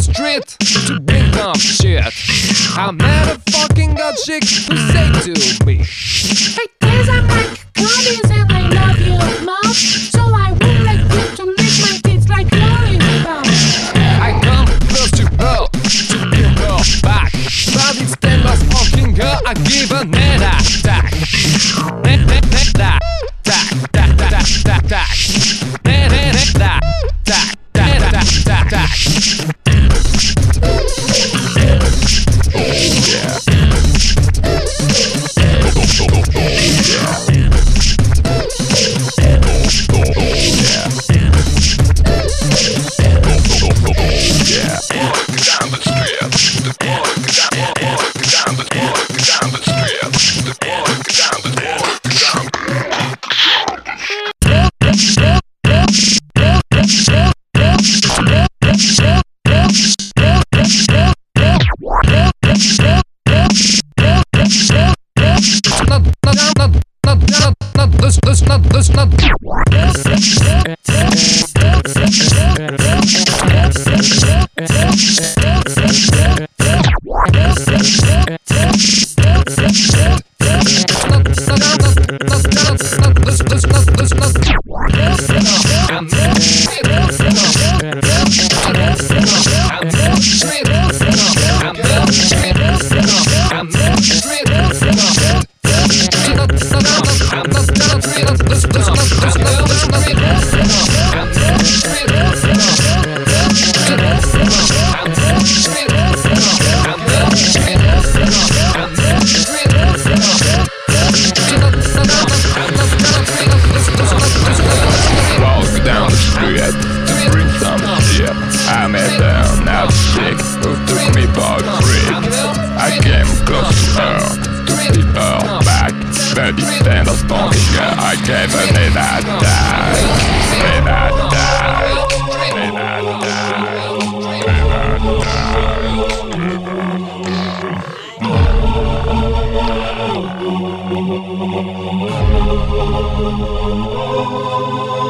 street to bring up shit. I met a fucking god chick who said to me, Hey, there's a Mike Promise and I love you, Mom. So I would like you to lick my tits like lollipop. I come close to her to give her back, but instead of fucking her, I give her net attack. Net attack. Tack, tack, tack, tack, tack. Net attack. Tack, tack, tack, tack, tack. I gave her an attack. An attack.